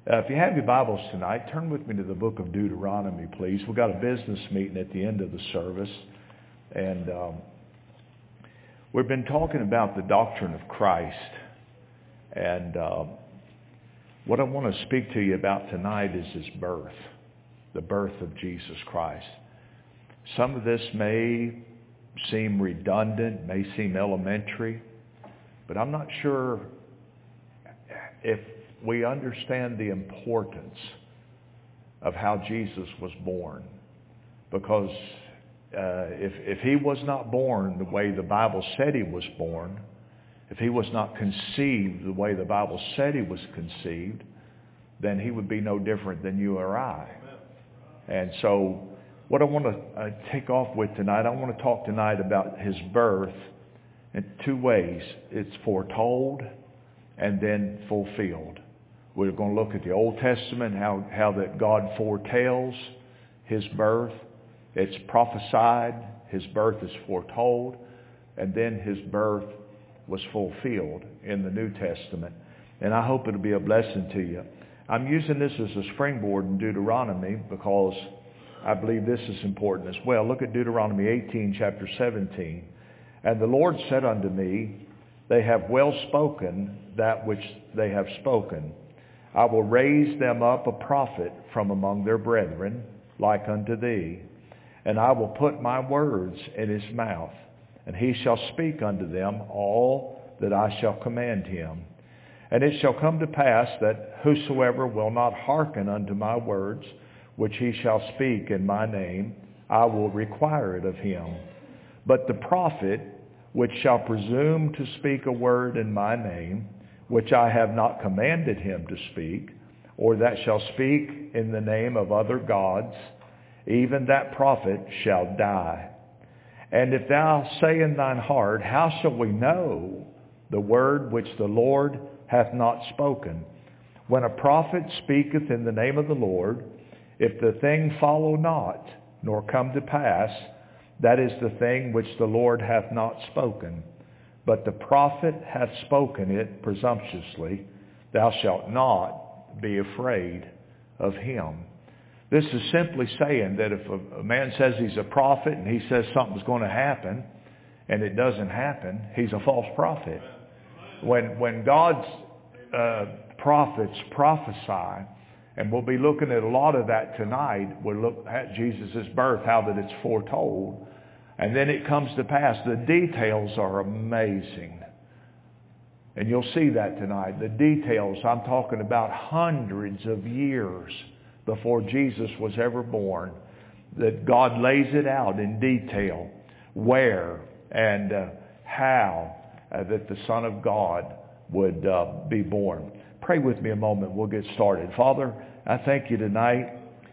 If you have your Bibles tonight, turn with me to the book of Deuteronomy, please. We've got a business meeting at the end of the service. And we've been talking about the doctrine of Christ. And what I want to speak to you about tonight is his birth, the birth of Jesus Christ. Some of this may seem redundant, may seem elementary, but I'm not sure if we understand the importance of how Jesus was born. Because if he was not born the way the Bible said he was born, if he was not conceived the way the Bible said he was conceived, then he would be no different than you or I. And so what I want to take off with tonight, I want to talk tonight about his birth in two ways. It's foretold and then fulfilled. We're going to look at the Old Testament, how that God foretells his birth. It's prophesied, his birth is foretold, and then his birth was fulfilled in the New Testament. And I hope it'll be a blessing to you. I'm using this as a springboard in Deuteronomy because I believe this is important as well. Look at Deuteronomy 18, chapter 17. And the Lord said unto me, they have well spoken that which they have spoken. I will raise them up a prophet from among their brethren, like unto thee. And I will put my words in his mouth, and he shall speak unto them all that I shall command him. And it shall come to pass that whosoever will not hearken unto my words, which he shall speak in my name, I will require it of him. But the prophet which shall presume to speak a word in my name, which I have not commanded him to speak, or that shall speak in the name of other gods, even that prophet shall die. And if thou say in thine heart, how shall we know the word which the Lord hath not spoken? When a prophet speaketh in the name of the Lord, if the thing follow not, nor come to pass, that is the thing which the Lord hath not spoken. But the prophet hath spoken it presumptuously. Thou shalt not be afraid of him. This is simply saying that if a man says he's a prophet and he says something's going to happen and it doesn't happen, he's a false prophet. When God's prophets prophesy, and we'll be looking at a lot of that tonight, we'll look at Jesus' birth, how that it's foretold. And then it comes to pass. The details are amazing. And you'll see that tonight. The details, I'm talking about hundreds of years before Jesus was ever born, that God lays it out in detail where and how that the Son of God would be born. Pray with me a moment. We'll get started. Father, I thank you tonight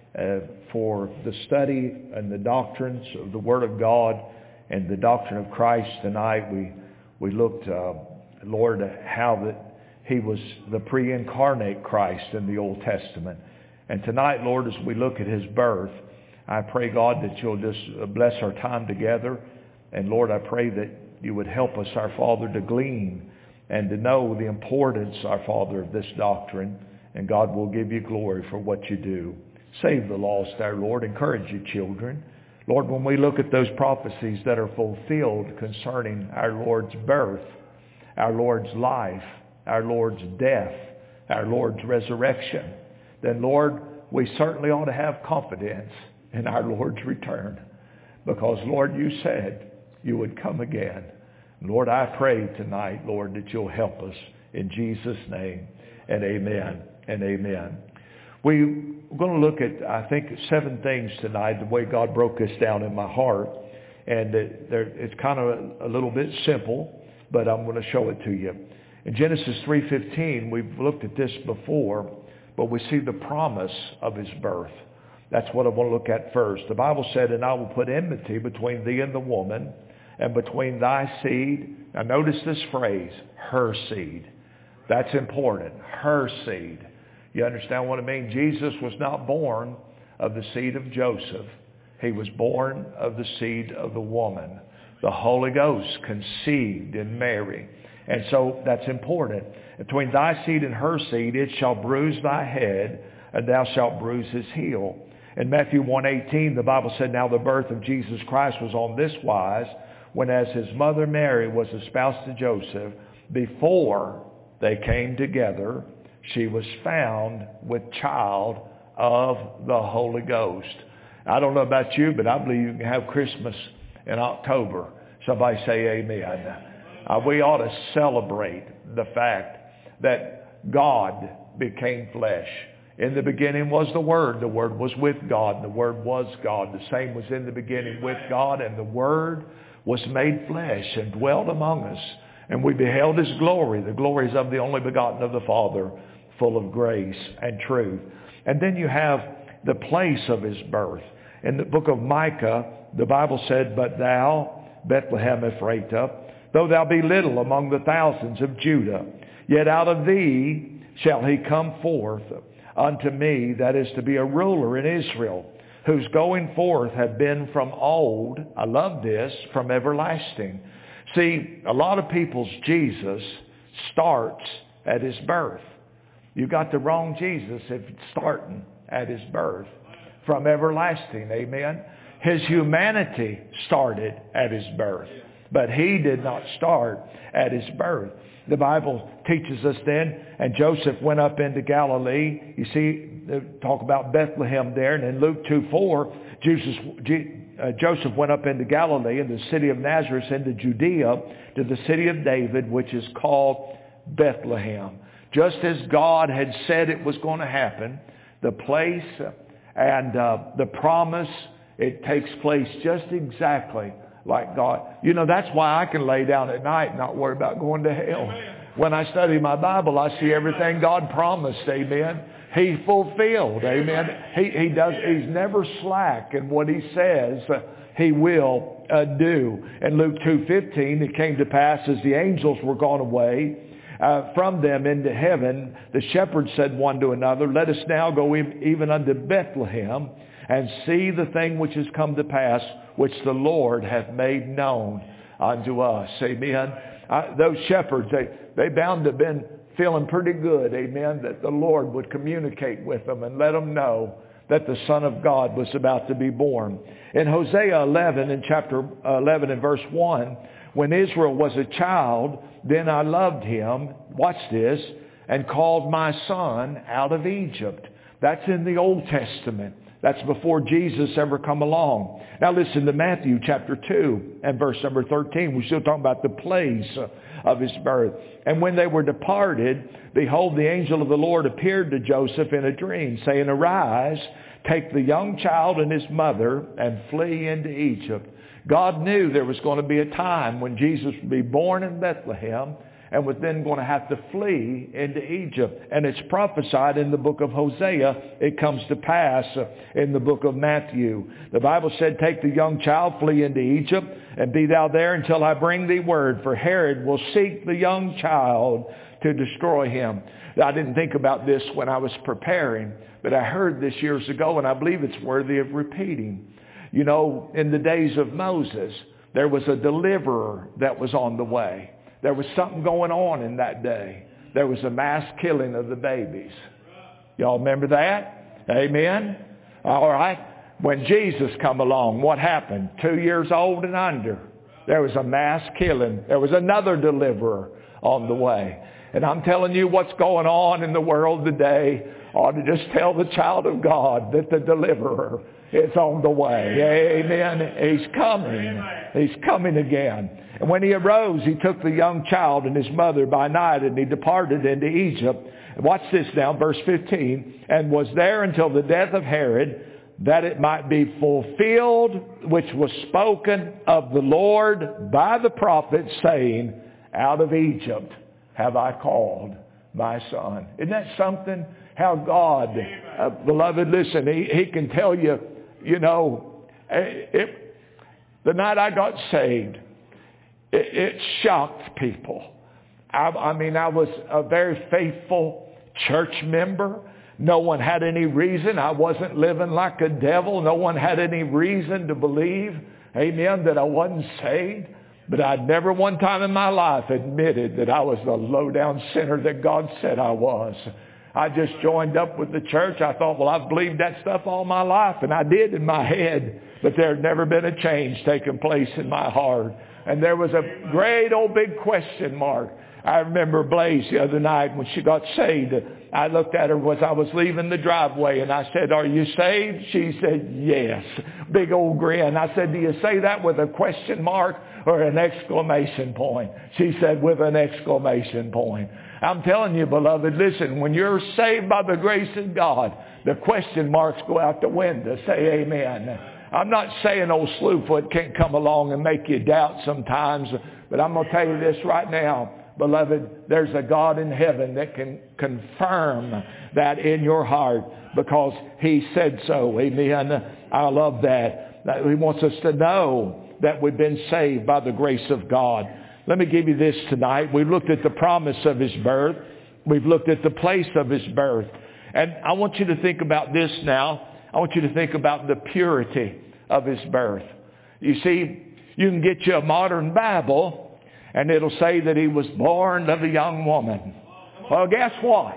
for the study and the doctrines of the Word of God and the doctrine of Christ tonight. We looked, Lord, how that he was the pre-incarnate Christ in the Old Testament. And tonight, Lord, as we look at his birth, I pray, God, that you'll just bless our time together. And Lord, I pray that you would help us, our Father, to glean and to know the importance, our Father, of this doctrine. And God will give you glory for what you do. Save the lost, our Lord. Encourage your children. Lord, when we look at those prophecies that are fulfilled concerning our Lord's birth, our Lord's life, our Lord's death, our Lord's resurrection, then, Lord, we certainly ought to have confidence in our Lord's return. Because, Lord, you said you would come again. Lord, I pray tonight, Lord, that you'll help us in Jesus' name. And amen and amen. We're going to look at, I think, 7 things tonight, the way God broke this down in my heart. And it's kind of a little bit simple, but I'm going to show it to you. In Genesis 3:15, we've looked at this before, but we see the promise of his birth. That's what I want to look at first. The Bible said, and I will put enmity between thee and the woman, and between thy seed. Now notice this phrase, her seed. That's important, her seed. You understand what I mean? Jesus was not born of the seed of Joseph. He was born of the seed of the woman. The Holy Ghost conceived in Mary. And so that's important. Between thy seed and her seed, it shall bruise thy head, and thou shalt bruise his heel. In Matthew 1:18, the Bible said, now the birth of Jesus Christ was on this wise, when as his mother Mary was espoused to Joseph, before they came together, she was found with child of the Holy Ghost. I don't know about you, but I believe you can have Christmas in October. Somebody say amen. We ought to celebrate the fact that God became flesh. In the beginning was the Word. The Word was with God. And the Word was God. The same was in the beginning with God. And the Word was made flesh and dwelt among us. And we beheld his glory. The glories of the only begotten of the Father, full of grace and truth. And then you have the place of his birth. In the book of Micah, the Bible said, but thou, Bethlehem Ephratah, though thou be little among the thousands of Judah, yet out of thee shall he come forth unto me, that is to be a ruler in Israel, whose going forth have been from old, I love this, from everlasting. See, a lot of people's Jesus starts at his birth. You got the wrong Jesus if it's starting at his birth. From everlasting, amen. His humanity started at his birth, but he did not start at his birth. The Bible teaches us then, and Joseph went up into Galilee. You see, talk about Bethlehem there, and in Luke 2:4, Joseph went up into Galilee, in the city of Nazareth, into Judea, to the city of David, which is called Bethlehem. Just as God had said it was going to happen, the place and the promise, it takes place just exactly like God. You know, that's why I can lay down at night and not worry about going to hell. When I study my Bible, I see everything God promised, amen. He fulfilled, amen. He's never slack in what he says he will do. In Luke 2:15, it came to pass as the angels were gone away from them into heaven, the shepherds said one to another, let us now go even unto Bethlehem and see the thing which has come to pass, which the Lord hath made known unto us. Amen. Those shepherds, they bound to have been feeling pretty good, amen, that the Lord would communicate with them and let them know that the Son of God was about to be born. In Hosea 11, in chapter 11 and verse 1, when Israel was a child, then I loved him, watch this, and called my son out of Egypt. That's in the Old Testament. That's before Jesus ever come along. Now listen to Matthew chapter 2 and verse number 13. We're still talking about the place of his birth. And when they were departed, behold, the angel of the Lord appeared to Joseph in a dream, saying, arise, take the young child and his mother, and flee into Egypt. God knew there was going to be a time when Jesus would be born in Bethlehem and was then going to have to flee into Egypt. And it's prophesied in the book of Hosea. It comes to pass in the book of Matthew. The Bible said, take the young child, flee into Egypt, and be thou there until I bring thee word. For Herod will seek the young child to destroy him. I didn't think about this when I was preparing, but I heard this years ago, and I believe it's worthy of repeating. You know, in the days of Moses, there was a deliverer that was on the way. There was something going on in that day. There was a mass killing of the babies. Y'all remember that? Amen? All right. When Jesus come along, what happened? 2 years old and under. There was a mass killing. There was another deliverer on the way. And I'm telling you what's going on in the world today ought to just tell the child of God that the deliverer is on the way. Amen. He's coming. He's coming again. And when he arose, he took the young child and his mother by night, and he departed into Egypt. And watch this now, verse 15. And was there until the death of Herod, that it might be fulfilled, which was spoken of the Lord by the prophet, saying, out of Egypt have I called my son. Isn't that something? How God, beloved, listen, he can tell you, you know, the night I got saved, it shocked people. I mean, I was a very faithful church member. No one had any reason. I wasn't living like a devil. No one had any reason to believe, amen, that I wasn't saved. But I'd never one time in my life admitted that I was the low-down sinner that God said I was. I just joined up with the church. I thought, well, I've believed that stuff all my life, and I did in my head. But there had never been a change taking place in my heart. And there was a great old big question mark. I remember Blaze the other night when she got saved. I looked at her as I was leaving the driveway, and I said, "Are you saved?" She said, "Yes." Big old grin. I said, "Do you say that with a question mark or an exclamation point?" She said, "With an exclamation point." I'm telling you, beloved, listen, when you're saved by the grace of God, the question marks go out the window. Say amen. I'm not saying old Slewfoot can't come along and make you doubt sometimes, but I'm going to tell you this right now. Beloved, there's a God in heaven that can confirm that in your heart because He said so. Amen. I love that. He wants us to know that we've been saved by the grace of God. Let me give you this tonight. We've looked at the promise of His birth. We've looked at the place of His birth. And I want you to think about this now. I want you to think about the purity of His birth. You see, you can get you a modern Bible, and it'll say that He was born of a young woman. Well, guess what?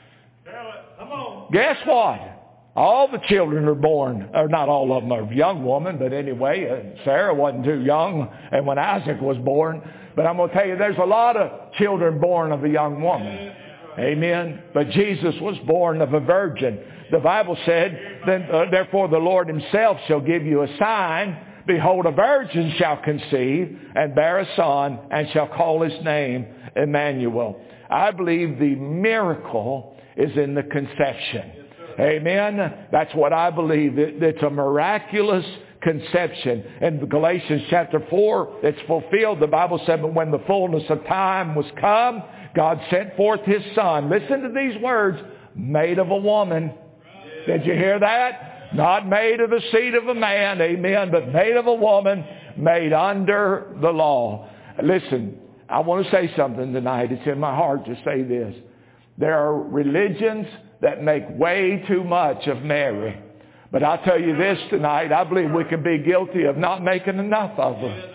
Guess what? All the children are born, or not all of them are young women, but anyway, Sarah wasn't too young, and when Isaac was born. But I'm going to tell you, there's a lot of children born of a young woman. Amen. But Jesus was born of a virgin. The Bible said, therefore the Lord Himself shall give you a sign. Behold, a virgin shall conceive and bear a son, and shall call His name Emmanuel. I believe the miracle is in the conception. Amen. That's what I believe. It's a miraculous conception. In Galatians chapter 4, it's fulfilled. The Bible said, but when the fullness of time was come, God sent forth His Son. Listen to these words. Made of a woman. Did you hear that? Not made of the seed of a man. Amen. But made of a woman. Made under the law. Listen, I want to say something tonight. It's in my heart to say this. There are religions that make way too much of Mary. But I'll tell you this tonight, I believe we can be guilty of not making enough of her.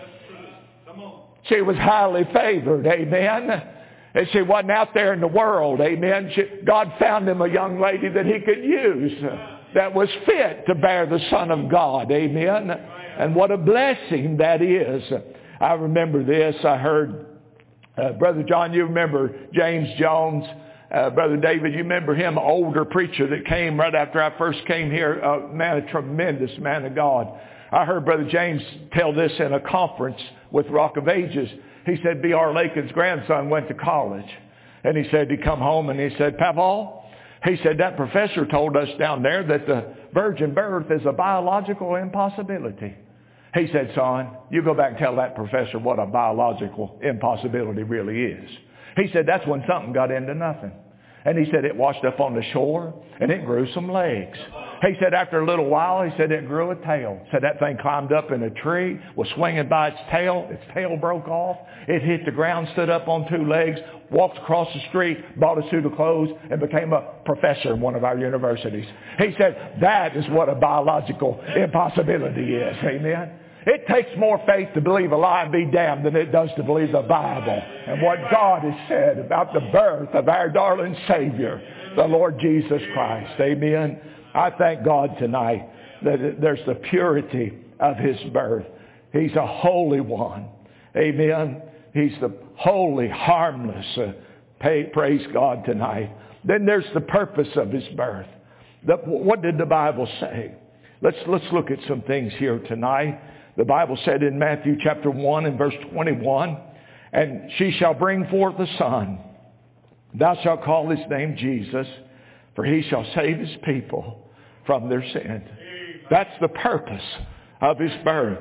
She was highly favored, amen. And she wasn't out there in the world, amen. God found Him a young lady that He could use that was fit to bear the Son of God, amen. And what a blessing that is. I remember this, I heard, Brother John, you remember James Jones? Brother David, you remember him, an older preacher that came right after I first came here, a man, a tremendous man of God. I heard Brother James tell this in a conference with Rock of Ages. He said B.R. Lakin's grandson went to college. And he said he come home and he said, Papa, he said that professor told us down there that the virgin birth is a biological impossibility. He said, son, you go back and tell that professor what a biological impossibility really is. He said that's when something got into nothing. And he said it washed up on the shore and it grew some legs. He said after a little while, he said it grew a tail. Said that thing climbed up in a tree, was swinging by its tail broke off. It hit the ground, stood up on two legs, walked across the street, bought a suit of clothes, and became a professor in one of our universities. He said that is what a biological impossibility is. Amen. It takes more faith to believe a lie and be damned than it does to believe the Bible and what God has said about the birth of our darling Savior, the Lord Jesus Christ. Amen. I thank God tonight that there's the purity of His birth. He's a holy one. Amen. He's the holy, harmless. Praise God tonight. Then there's the purpose of His birth. What did the Bible say? Let's look at some things here tonight. The Bible said in Matthew chapter 1 and verse 21, and she shall bring forth a son. Thou shalt call his name Jesus, for he shall save his people from their sins. That's the purpose of His birth.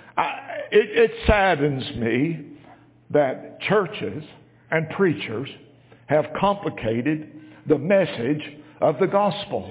It saddens me that churches and preachers have complicated the message of the gospel.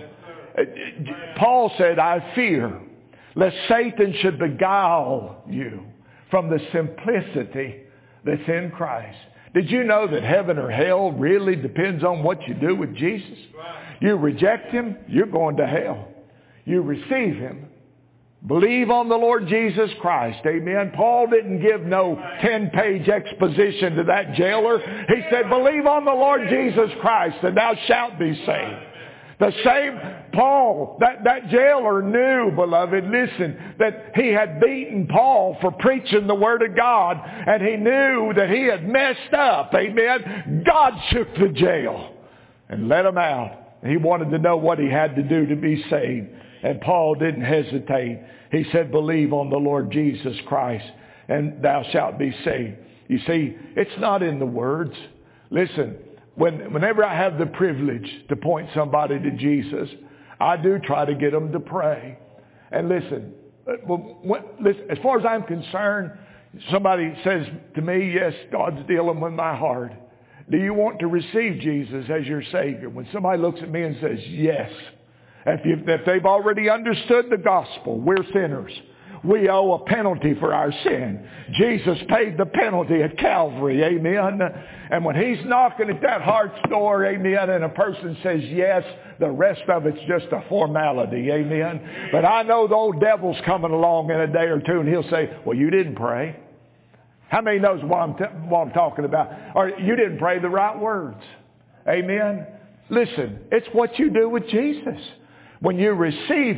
Paul said, I fear lest Satan should beguile you from the simplicity that's in Christ. Did you know that heaven or hell really depends on what you do with Jesus? You reject Him, you're going to hell. You receive Him, Believe on the Lord Jesus Christ. Amen. Paul didn't give no 10-page exposition to that jailer. He said, believe on the Lord Jesus Christ and thou shalt be saved. The same Paul, that jailer knew, beloved, listen, that he had beaten Paul for preaching the Word of God, and he knew that he had messed up. Amen. God shook the jail and let him out. He wanted to know what he had to do to be saved. And Paul didn't hesitate. He said, believe on the Lord Jesus Christ and thou shalt be saved. You see, it's not in the words. Listen, whenever I have the privilege to point somebody to Jesus, I do try to get them to pray. And listen, as far as I'm concerned, somebody says to me, yes, God's dealing with my heart. Do you want to receive Jesus as your Savior? When somebody looks at me and says, yes. If they've already understood the gospel, we're sinners. We owe a penalty for our sin. Jesus paid the penalty at Calvary, amen. And when He's knocking at that heart's door, amen, and a person says yes, the rest of it's just a formality, amen. But I know the old devil's coming along in a day or two and he'll say, well, you didn't pray. How many knows what I'm talking about? Or you didn't pray the right words. Amen. Listen, it's what you do with Jesus. When you receive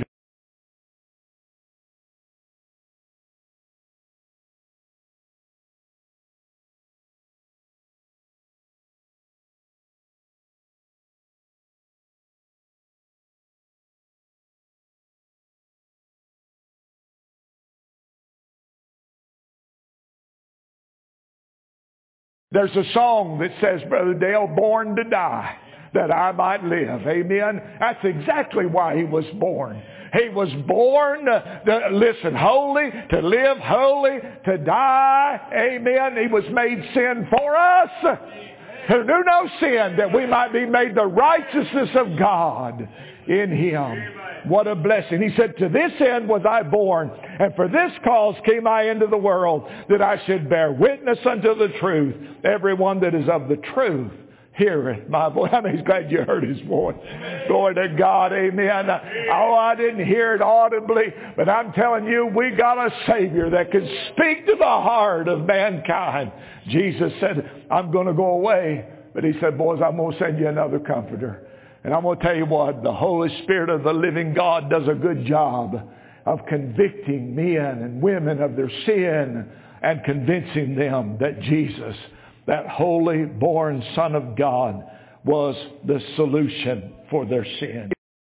there's a song that says, Brother Dale, born to die, that I might live. Amen. That's exactly why He was born. He was born to listen, holy, to live holy, to die. Amen. He was made sin for us, who knew no sin, that we might be made the righteousness of God in Him. What a blessing. He said, to this end was I born, and for this cause came I into the world, that I should bear witness unto the truth. Everyone that is of the truth heareth my voice. I mean, he's glad you heard His voice. Glory to God. Amen. Oh, I didn't hear it audibly, but I'm telling you, we got a Savior that can speak to the heart of mankind. Jesus said, I'm going to go away. But He said, boys, I'm going to send you another comforter. And I'm going to tell you what, the Holy Spirit of the living God does a good job of convicting men and women of their sin and convincing them that Jesus, that holy born Son of God, was the solution for their sin.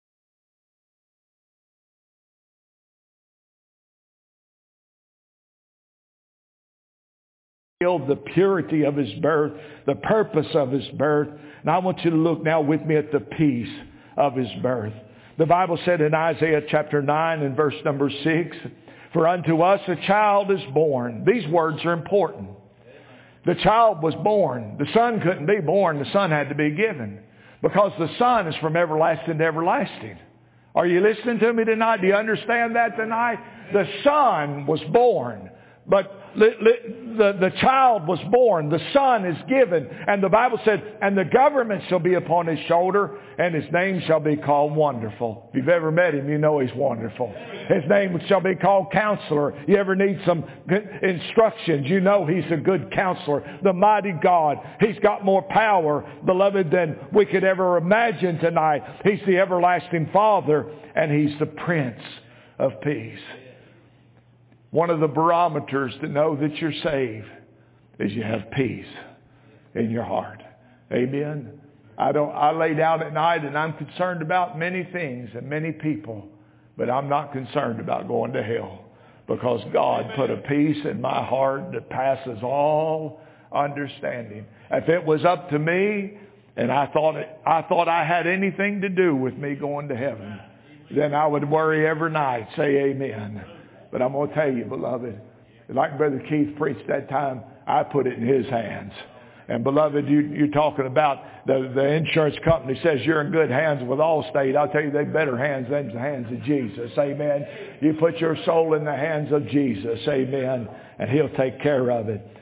The purity of His birth, the purpose of His birth. And I want you to look now with me at the peace of His birth. The Bible said in Isaiah chapter 9 and verse number 6, for unto us a child is born. These words are important. The child was born. The Son couldn't be born. The Son had to be given. Because the Son is from everlasting to everlasting. Are you listening to me tonight? Do you understand that tonight? The Son was born. But the child was born. The Son is given. And the Bible said, and the government shall be upon His shoulder, and His name shall be called Wonderful. If you've ever met Him, you know He's wonderful. His name shall be called Counselor. You ever need some instructions, you know He's a good counselor. The mighty God. He's got more power, beloved, than we could ever imagine tonight. He's the everlasting Father, and He's the Prince of Peace. One of the barometers to know that you're saved is you have peace in your heart. Amen. I lay down at night and I'm concerned about many things and many people, but I'm not concerned about going to hell, because God put a peace in my heart that passes all understanding. If it was up to me and I thought I had anything to do with me going to heaven, then I would worry every night. Say amen. But I'm going to tell you, beloved, like Brother Keith preached that time, I put it in His hands. And beloved, you're talking about the insurance company says you're in good hands with Allstate. I'll tell you, they're better hands than the hands of Jesus. Amen. You put your soul in the hands of Jesus. Amen. And He'll take care of it.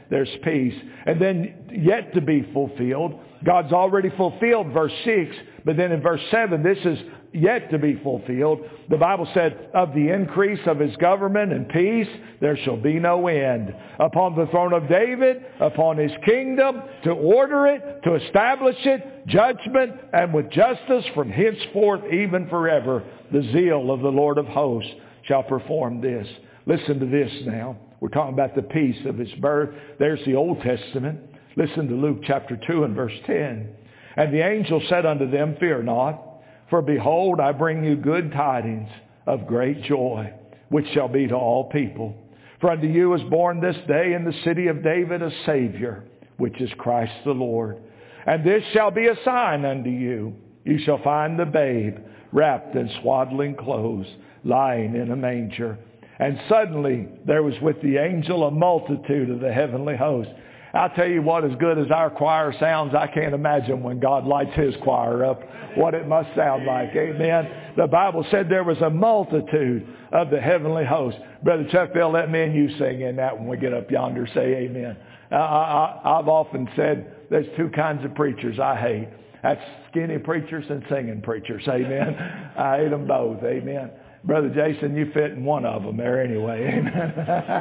there's peace. And then yet to be fulfilled. God's already fulfilled verse 6. But then in verse 7, this is yet to be fulfilled. The Bible said, of the increase of His government and peace, there shall be no end. Upon the throne of David, upon His kingdom, to order it, to establish it, judgment, and with justice from henceforth even forever. The zeal of the Lord of hosts shall perform this. Listen to this now. We're talking about the peace of His birth. There's the Old Testament. Listen to Luke chapter 2 and verse 10. And the angel said unto them, fear not. For behold, I bring you good tidings of great joy, which shall be to all people. For unto you is born this day in the city of David a Savior, which is Christ the Lord. And this shall be a sign unto you. You shall find the babe wrapped in swaddling clothes, lying in a manger. And suddenly there was with the angel a multitude of the heavenly host. I'll tell you what, as good as our choir sounds, I can't imagine when God lights His choir up what it must sound like. Amen. The Bible said there was a multitude of the heavenly host. Brother Chuck, they'll let me and you sing in that when we get up yonder. Say amen. I've often said there's two kinds of preachers I hate. That's skinny preachers and singing preachers. Amen. I hate them both. Amen. Brother Jason, you fit in one of them there anyway. Amen.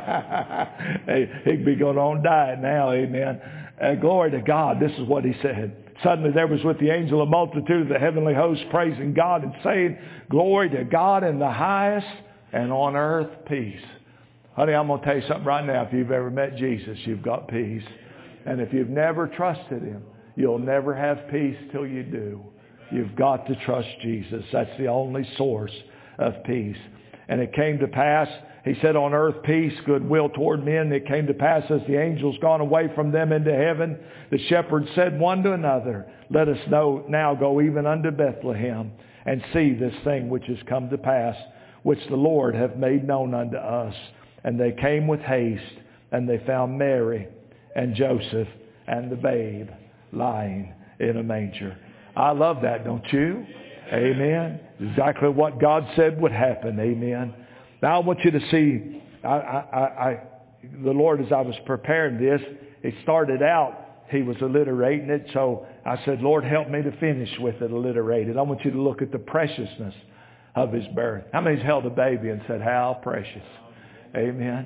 Hey, he'd be going on diet now. Amen. Glory to God. This is what he said. Suddenly there was with the angel a multitude of the heavenly hosts praising God and saying, glory to God in the highest, and on earth peace. Honey, I'm going to tell you something right now. If you've ever met Jesus, you've got peace. And if you've never trusted Him, you'll never have peace till you do. You've got to trust Jesus. That's the only source of peace. And it came to pass, he said, on earth peace, goodwill toward men. It came to pass as the angels gone away from them into heaven, the shepherds said one to another, let us now go even unto Bethlehem and see this thing which has come to pass, which the Lord hath made known unto us. And they came with haste, and they found Mary and Joseph and the babe lying in a manger. I love that, don't you? Amen. Exactly what God said would happen. Amen. Now I want you to see, the Lord, as I was preparing this, it started out, He was alliterating it. So I said, Lord, help me to finish with it alliterated. I want you to look at the preciousness of His birth. How many's held a baby and said, how precious? Amen.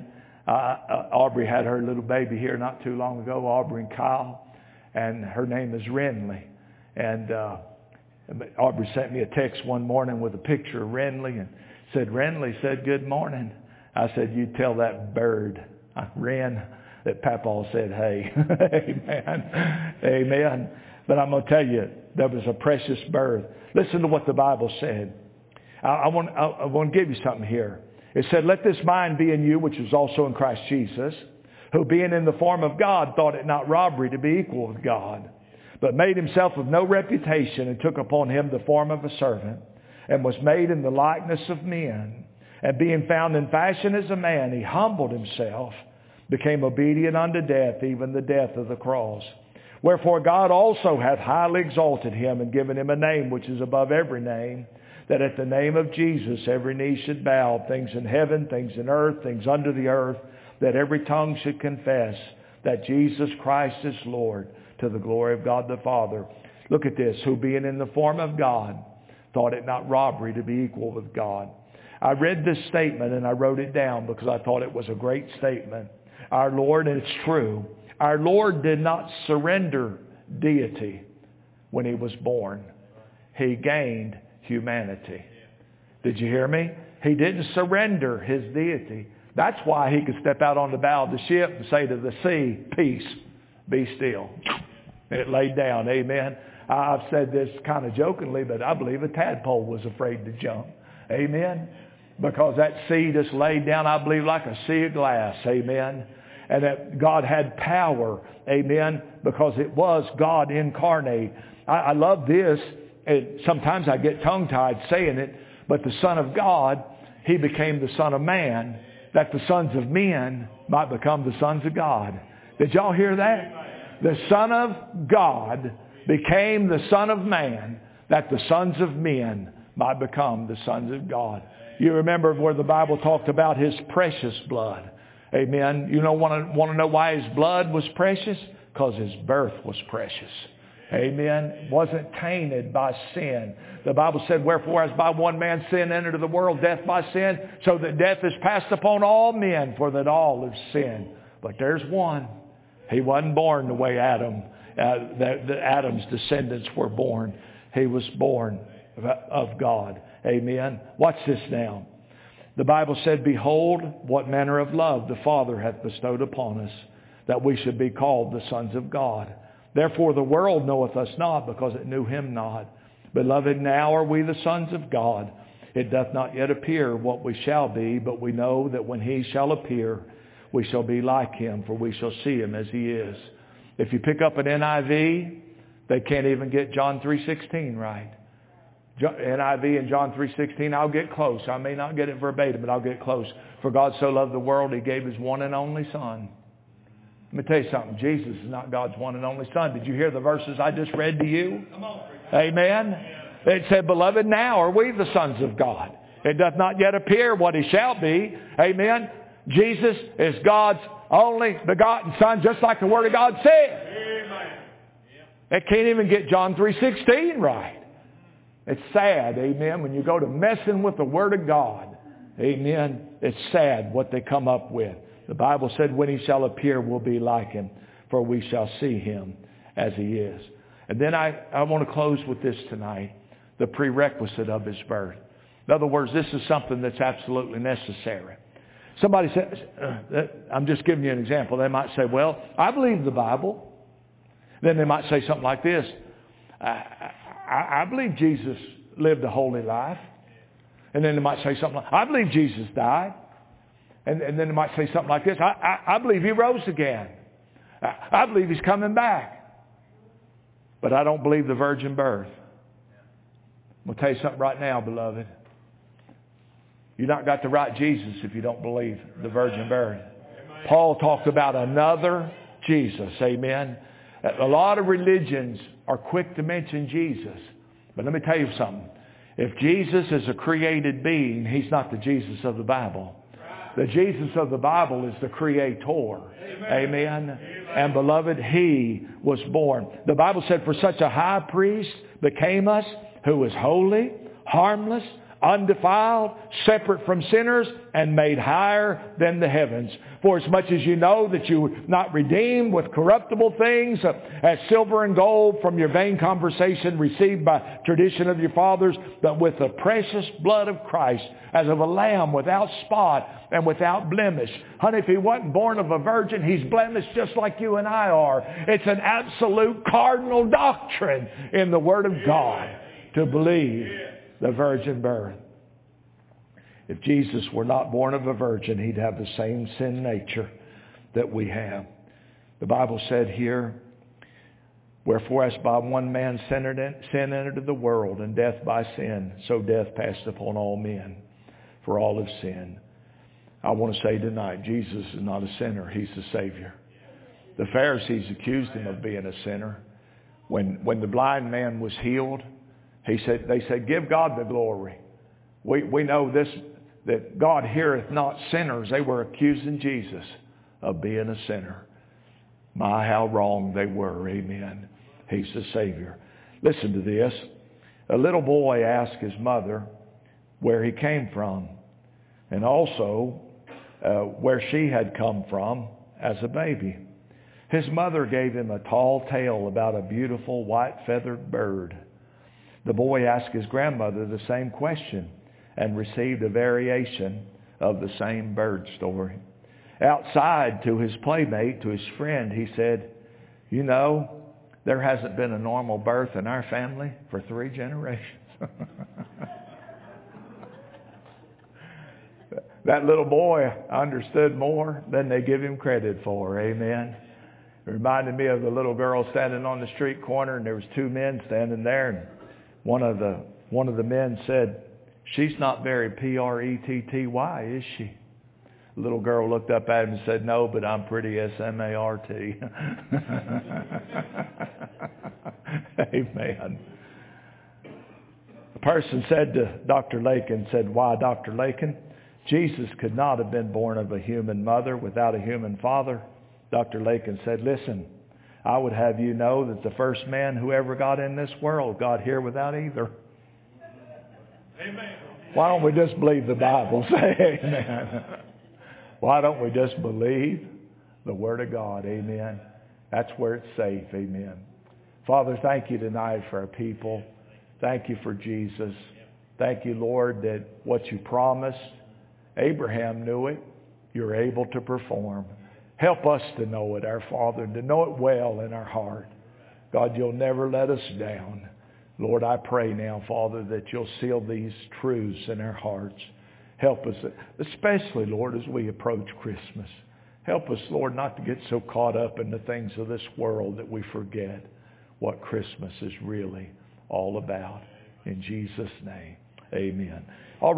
Aubrey had her little baby here not too long ago, Aubrey and Kyle. And her name is Renly. And Aubrey sent me a text one morning with a picture of Renly and said, Renly said, good morning. I said, you tell that bird, Ren, that Papa said, hey. Amen. Amen. But I'm going to tell you, there was a precious birth. Listen to what the Bible said. I want to give you something here. It said, let this mind be in you, which is also in Christ Jesus, who being in the form of God, thought it not robbery to be equal with God, but made Himself of no reputation, and took upon Him the form of a servant, and was made in the likeness of men. And being found in fashion as a man, He humbled Himself, became obedient unto death, even the death of the cross. Wherefore God also hath highly exalted Him, and given Him a name which is above every name, that at the name of Jesus every knee should bow, things in heaven, things in earth, things under the earth, that every tongue should confess that Jesus Christ is Lord, to the glory of God the Father. Look at this. Who being in the form of God, thought it not robbery to be equal with God. I read this statement and I wrote it down because I thought it was a great statement. Our Lord, and it's true, our Lord did not surrender deity when He was born. He gained humanity. Did you hear me? He didn't surrender His deity. That's why He could step out on the bow of the ship and say to the sea, peace, be still. It laid down. Amen. I've said this kind of jokingly, but I believe a tadpole was afraid to jump. Amen. Because that sea just laid down, I believe, like a sea of glass. Amen. And that God had power. Amen. Because it was God incarnate. I love this. And sometimes I get tongue-tied saying it. But the Son of God, He became the Son of Man, that the sons of men might become the sons of God. Did y'all hear that? The Son of God became the Son of Man, that the sons of men might become the sons of God. You remember where the Bible talked about His precious blood. Amen. You don't want to know why his blood was precious? Because his birth was precious. Amen. Wasn't tainted by sin. The Bible said, wherefore as by one man sin entered into the world, death by sin, so that death is passed upon all men, for that all have sinned. But there's one. He wasn't born the way Adam's descendants were born. He was born of God. Amen. Watch this now. The Bible said, behold, what manner of love the Father hath bestowed upon us, that we should be called the sons of God. Therefore the world knoweth us not, because it knew him not. Beloved, now are we the sons of God. It doth not yet appear what we shall be, but we know that when he shall appear, we shall be like him, for we shall see him as he is. If you pick up an NIV, they can't even get John 3:16 right. NIV and John 3:16, I'll get close. I may not get it verbatim, but I'll get close. For God so loved the world, he gave his one and only Son. Let me tell you something. Jesus is not God's one and only Son. Did you hear the verses I just read to you? Amen. It said, beloved, now are we the sons of God. It doth not yet appear what he shall be. Amen. Jesus is God's only begotten Son, just like the Word of God said. Amen. It can't even get John 3:16 right. It's sad, amen, when you go to messing with the Word of God. Amen. It's sad what they come up with. The Bible said, when he shall appear, we'll be like him, for we shall see him as he is. And then I want to close with this tonight, the prerequisite of his birth. In other words, this is something that's absolutely necessary. Somebody says, I'm just giving you an example. They might say, well, I believe the Bible. Then they might say something like this. I believe Jesus lived a holy life. And then they might say something like, I believe Jesus died. And then they might say something like this. I believe he rose again. I believe he's coming back. But I don't believe the virgin birth. I'm going to tell you something right now, beloved. You've not got the right Jesus if you don't believe the virgin birth. Paul talked about another Jesus. Amen. A lot of religions are quick to mention Jesus. But let me tell you something. If Jesus is a created being, he's not the Jesus of the Bible. The Jesus of the Bible is the Creator. Amen. And beloved, he was born. The Bible said, for such a high priest became us, who is holy, harmless, undefiled, separate from sinners, and made higher than the heavens. For as much as you know that you were not redeemed with corruptible things, as silver and gold from your vain conversation received by tradition of your fathers, but with the precious blood of Christ, as of a lamb without spot and without blemish. Honey, if he wasn't born of a virgin, he's blemished just like you and I are. It's an absolute cardinal doctrine in the Word of God to believe the virgin birth. If Jesus were not born of a virgin, he'd have the same sin nature that we have. The Bible said here, wherefore as by one man sin entered into the world, and death by sin, so death passed upon all men, for all have sinned. I want to say tonight, Jesus is not a sinner, he's the Savior. The Pharisees accused him of being a sinner. When the blind man was healed, they said, give God the glory. We know this, that God heareth not sinners. They were accusing Jesus of being a sinner. My, how wrong they were. Amen. He's the Savior. Listen to this. A little boy asked his mother where he came from, and also where she had come from as a baby. His mother gave him a tall tale about a beautiful white-feathered bird. The boy asked his grandmother the same question and received a variation of the same bird story. Outside to his playmate, to his friend, he said, you know, there hasn't been a normal birth in our family for 3 generations. That little boy understood more than they give him credit for. Amen. It reminded me of the little girl standing on the street corner, and there was 2 men standing there, and one of the men said, she's not very P-R-E-T-T-Y, is she? The little girl looked up at him and said, no, but I'm pretty S-M-A-R-T. Amen. A person said to Dr. Lakin, said, why, Dr. Lakin? Jesus could not have been born of a human mother without a human father. Dr. Lakin said, listen, I would have you know that the first man who ever got in this world got here without either. Amen. Why don't we just believe the Bible? Say amen. Why don't we just believe the Word of God? Amen. That's where it's safe. Amen. Father, thank you tonight for our people. Thank you for Jesus. Thank you, Lord, that what you promised, Abraham knew it. You're able to perform. Help us to know it, our Father, and to know it well in our heart. God, you'll never let us down. Lord, I pray now, Father, that you'll seal these truths in our hearts. Help us, especially, Lord, as we approach Christmas. Help us, Lord, not to get so caught up in the things of this world that we forget what Christmas is really all about. In Jesus' name, amen.